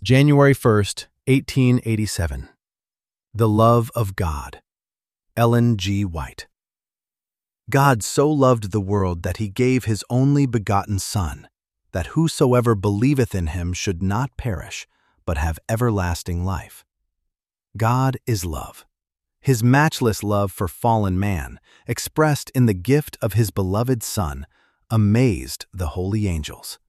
January 1st, 1887. The Love of God. Ellen G. White. God so loved the world that he gave his only begotten Son, that whosoever believeth in him should not perish, but have everlasting life. God is love. His matchless love for fallen man, expressed in the gift of his beloved Son, amazed the holy angels.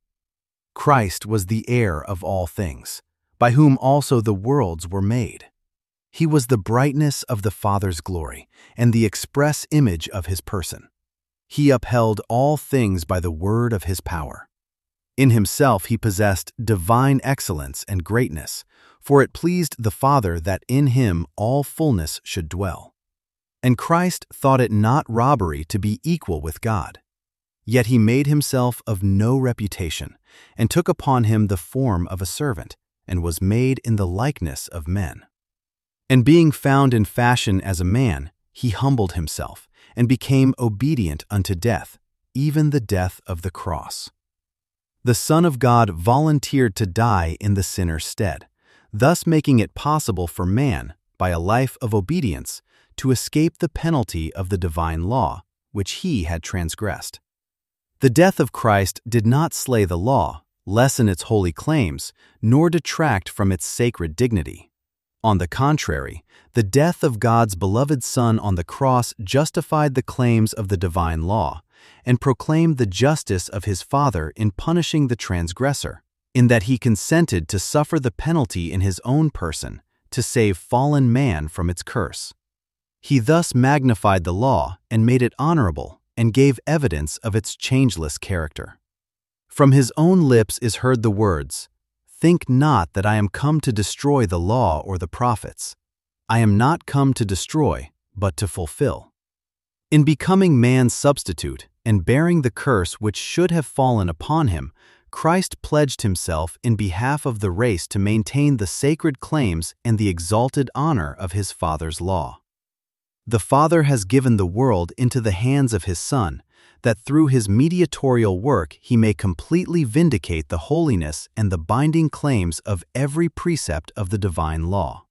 Christ was the heir of all things, by whom also the worlds were made. He was the brightness of the Father's glory, and the express image of his person. He upheld all things by the word of his power. In himself he possessed divine excellence and greatness, for it pleased the Father that in him all fullness should dwell. And Christ thought it not robbery to be equal with God. Yet he made himself of no reputation, and took upon him the form of a servant, and was made in the likeness of men. And being found in fashion as a man, he humbled himself, and became obedient unto death, even the death of the cross. The Son of God volunteered to die in the sinner's stead, thus making it possible for man, by a life of obedience, to escape the penalty of the divine law, which he had transgressed. The death of Christ did not slay the law, lessen its holy claims, nor detract from its sacred dignity. On the contrary, the death of God's beloved Son on the cross justified the claims of the divine law, and proclaimed the justice of his Father in punishing the transgressor, in that he consented to suffer the penalty in his own person, to save fallen man from its curse. He thus magnified the law and made it honorable, and gave evidence of its changeless character. From his own lips is heard the words, "Think not that I am come to destroy the law or the prophets. I am not come to destroy, but to fulfill." In becoming man's substitute and bearing the curse which should have fallen upon him, Christ pledged himself in behalf of the race to maintain the sacred claims and the exalted honor of his Father's law. The Father has given the world into the hands of his Son, that through his mediatorial work he may completely vindicate the holiness and the binding claims of every precept of the divine law.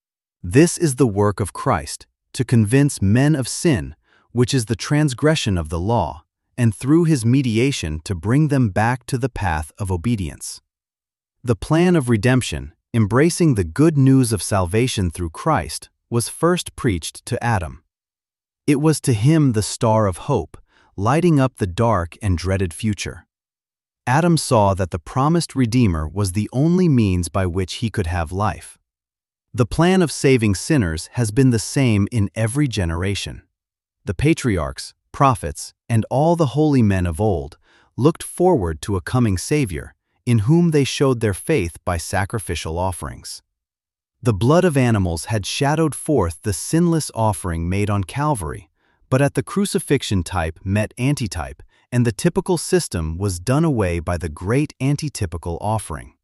This is the work of Christ, to convince men of sin, which is the transgression of the law, and through his mediation to bring them back to the path of obedience. The plan of redemption, embracing the good news of salvation through Christ, was first preached to Adam. It was to him the star of hope, lighting up the dark and dreaded future. Adam saw that the promised Redeemer was the only means by which he could have life. The plan of saving sinners has been the same in every generation. The patriarchs, prophets, and all the holy men of old looked forward to a coming Savior, in whom they showed their faith by sacrificial offerings. The blood of animals had shadowed forth the sinless offering made on Calvary, but at the crucifixion type met antitype, and the typical system was done away by the great antitypical offering.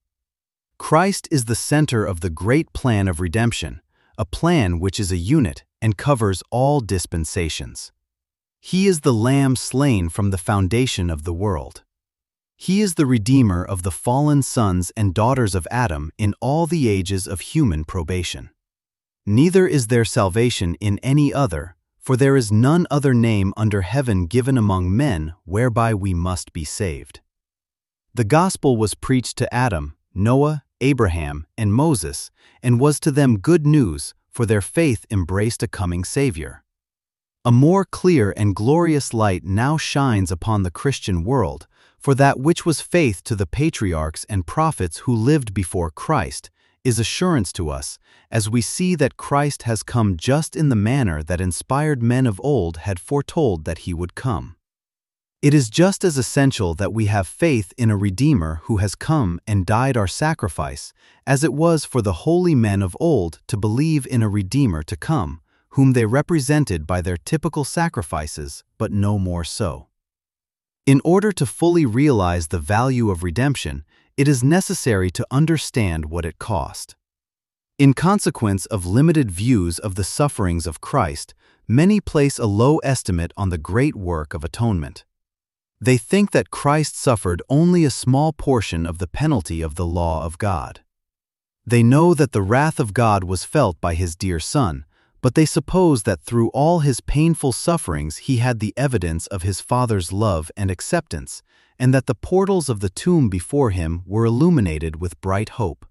Christ is the center of the great plan of redemption, a plan which is a unit and covers all dispensations. He is the Lamb slain from the foundation of the world. He is the Redeemer of the fallen sons and daughters of Adam in all the ages of human probation. Neither is there salvation in any other, for there is none other name under heaven given among men whereby we must be saved. The gospel was preached to Adam, Noah, Abraham, and Moses, and was to them good news, for their faith embraced a coming Savior. A more clear and glorious light now shines upon the Christian world, for that which was faith to the patriarchs and prophets who lived before Christ is assurance to us, as we see that Christ has come just in the manner that inspired men of old had foretold that he would come. It is just as essential that we have faith in a Redeemer who has come and died our sacrifice, as it was for the holy men of old to believe in a Redeemer to come, whom they represented by their typical sacrifices, but no more so. In order to fully realize the value of redemption, it is necessary to understand what it cost. In consequence of limited views of the sufferings of Christ, many place a low estimate on the great work of atonement. They think that Christ suffered only a small portion of the penalty of the law of God. They know that the wrath of God was felt by his dear Son, but they suppose that through all his painful sufferings he had the evidence of his Father's love and acceptance, and that the portals of the tomb before him were illuminated with bright hope.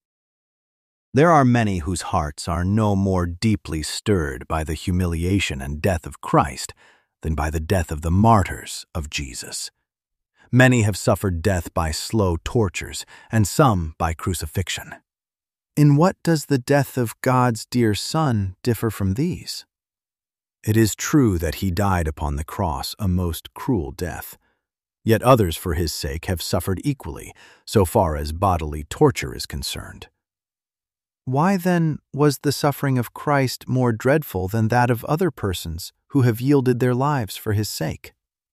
There are many whose hearts are no more deeply stirred by the humiliation and death of Christ than by the death of the martyrs of Jesus. Many have suffered death by slow tortures, and some by crucifixion. In what does the death of God's dear Son differ from these? It is true that he died upon the cross a most cruel death, yet others for his sake have suffered equally, so far as bodily torture is concerned. Why then was the suffering of Christ more dreadful than that of other persons who have yielded their lives for his sake?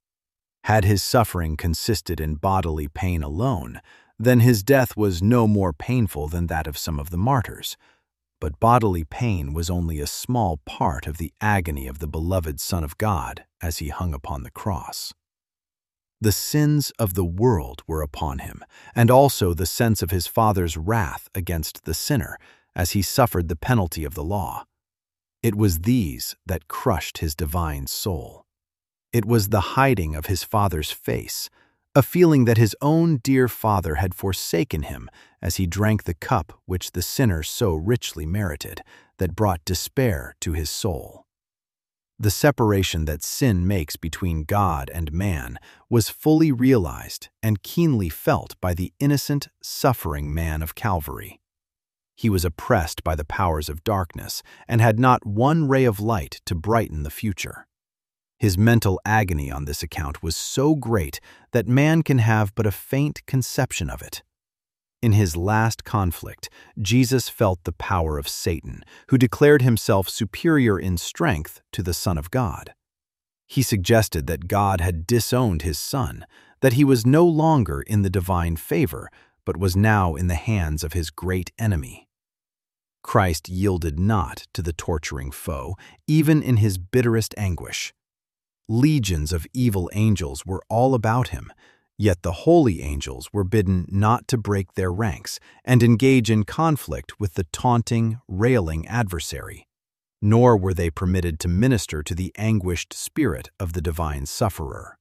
Had his suffering consisted in bodily pain alone, then his death was no more painful than that of some of the martyrs. But bodily pain was only a small part of the agony of the beloved Son of God as he hung upon the cross. The sins of the world were upon him, and also the sense of his Father's wrath against the sinner as he suffered the penalty of the law. It was these that crushed his divine soul. It was the hiding of his Father's face, a feeling that his own dear Father had forsaken him as he drank the cup which the sinner so richly merited, that brought despair to his soul. The separation that sin makes between God and man was fully realized and keenly felt by the innocent, suffering man of Calvary. He was oppressed by the powers of darkness and had not one ray of light to brighten the future. His mental agony on this account was so great that man can have but a faint conception of it. In his last conflict, Jesus felt the power of Satan, who declared himself superior in strength to the Son of God. He suggested that God had disowned his Son, that he was no longer in the divine favor, but was now in the hands of his great enemy. Christ yielded not to the torturing foe, even in his bitterest anguish. Legions of evil angels were all about him, yet the holy angels were bidden not to break their ranks and engage in conflict with the taunting, railing adversary, nor were they permitted to minister to the anguished spirit of the divine sufferer.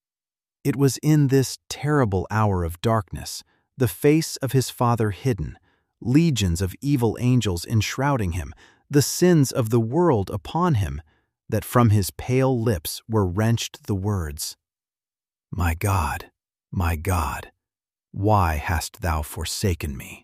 It was in this terrible hour of darkness, the face of his Father hidden, legions of evil angels enshrouding him, the sins of the world upon him, that from his pale lips were wrenched the words, my God, why hast thou forsaken me?"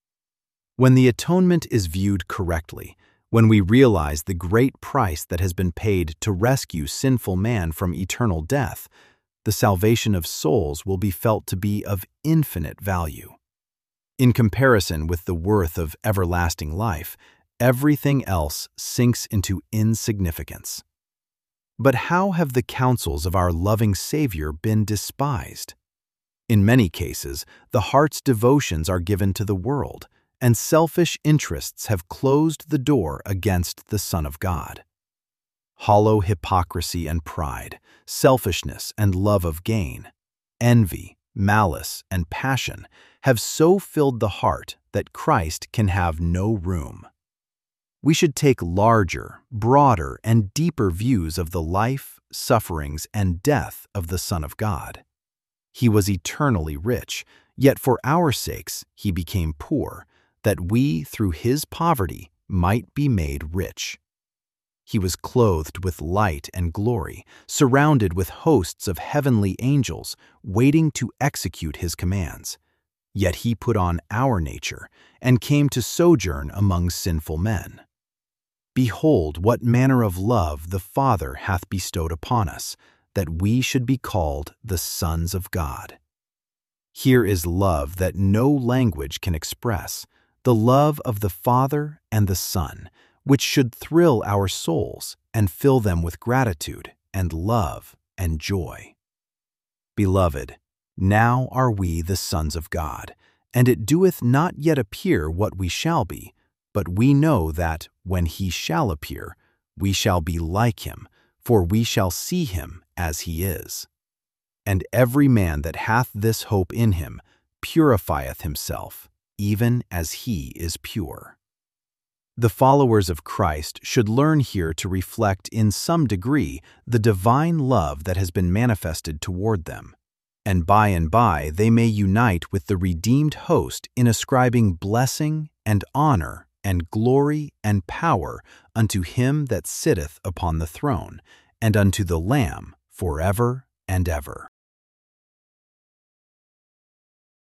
When the atonement is viewed correctly, when we realize the great price that has been paid to rescue sinful man from eternal death, the salvation of souls will be felt to be of infinite value. In comparison with the worth of everlasting life, everything else sinks into insignificance. But how have the counsels of our loving Savior been despised? In many cases, the heart's devotions are given to the world, and selfish interests have closed the door against the Son of God. Hollow hypocrisy and pride, selfishness and love of gain, envy, malice, and passion have so filled the heart that Christ can have no room. We should take larger, broader, and deeper views of the life, sufferings, and death of the Son of God. He was eternally rich, yet for our sakes he became poor, that we, through his poverty, might be made rich. He was clothed with light and glory, surrounded with hosts of heavenly angels, waiting to execute his commands. Yet he put on our nature, and came to sojourn among sinful men. Behold what manner of love the Father hath bestowed upon us, that we should be called the sons of God. Here is love that no language can express, the love of the Father and the Son, which should thrill our souls and fill them with gratitude and love and joy. Beloved, now are we the sons of God, and it doeth not yet appear what we shall be, but we know that, when he shall appear, we shall be like him, for we shall see him as he is. And every man that hath this hope in him purifieth himself, even as He is pure. The followers of Christ should learn here to reflect in some degree the divine love that has been manifested toward them, and by they may unite with the redeemed host in ascribing blessing and honor and glory and power unto Him that sitteth upon the throne, and unto the Lamb forever and ever.